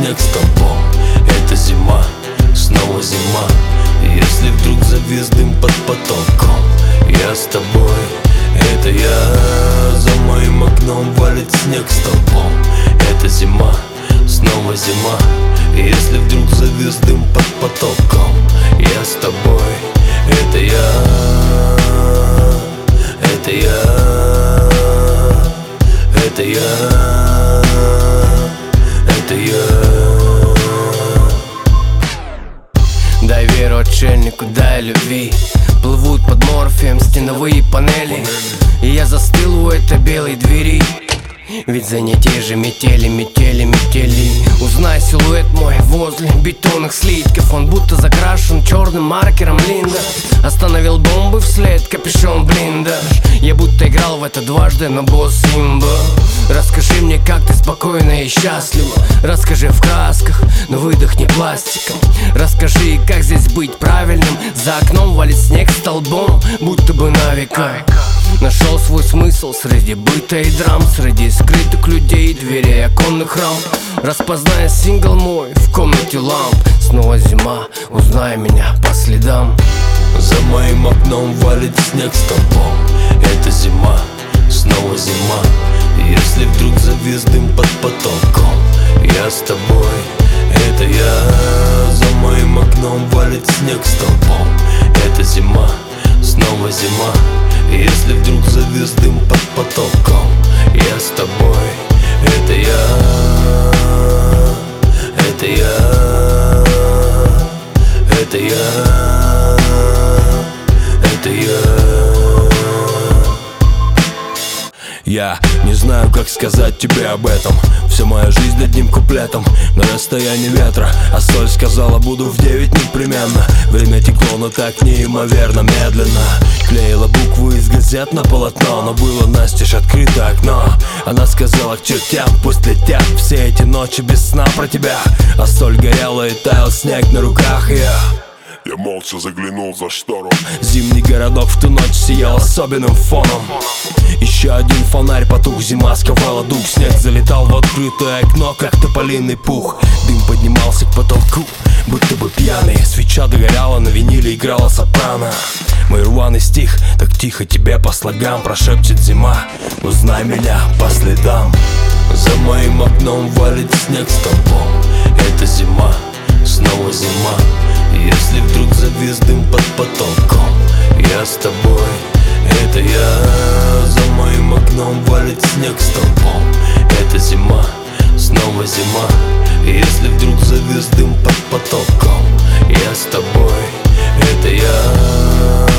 снег столбом. Это зима, снова зима. Если вдруг завис дым под потолком, я с тобой, это я. За моим окном валит снег столбом. Это зима, снова зима. Если вдруг завис дым под потолком, я с тобой, это я. Это я. Это я. Это я. Дай веру отшельнику, дай любви. Плывут под морфием стеновые панели, и я застыл у этой белой двери. Ведь за ней те же метели, метели, метели. Узнай силуэт мой возле бетонных слитков. Он будто закрашен черным маркером Линда. Остановил бомбы вслед, капюшон блиндаж. Я будто играл в это дважды на босс имба. Расскажи мне, как ты спокойно и счастлива. Расскажи в красках, но выдохни пластиком. Расскажи, как здесь быть правильным. За окном валит снег столбом, будто бы на века. Нашел свой смысл среди быта и драм, среди скрытых людей, дверей, оконных рам. Распознай сингл мой в комнате ламп. Снова зима, узнай меня по следам. За моим окном валит снег столбом. Это зима, снова зима. Если вдруг завис дым под потолком, я с тобой, это я. За моим окном валит снег столбом. Это зима, снова зима. Если вдруг завис дым под потолком, я с тобой, это я. Это я. Это я. Это я. Я не знаю, как сказать тебе об этом. Вся моя жизнь одним куплетом на расстоянии ветра. А соль сказала, буду в 9 непременно. Время текло, но так неимоверно медленно. Клеила буквы из газет на полотно, но было настежь открыто окно. Она сказала к чертям, пусть летят все эти ночи без сна про тебя. А соль горела и таял снег на руках, и я молча заглянул за штору. Зимний городок в ту ночь сиял особенным фоном. Еще один фонарь потух, зима сковала дух. Снег залетал в открытое окно, как тополиный пух. Дым поднимался к потолку, будто бы пьяный. Свеча догоряла, на виниле играла сопрано. Мой рваный стих, так тихо тебе по слогам прошепчет зима. Узнай меня по следам. За моим окном валит снег столбом. Это зима, снова зима. Если вдруг завис дым под потолком, я с тобой, это я. За моим окном валит снег столбом. Это зима, снова зима. Если вдруг завис дым под потолком, я с тобой, это я.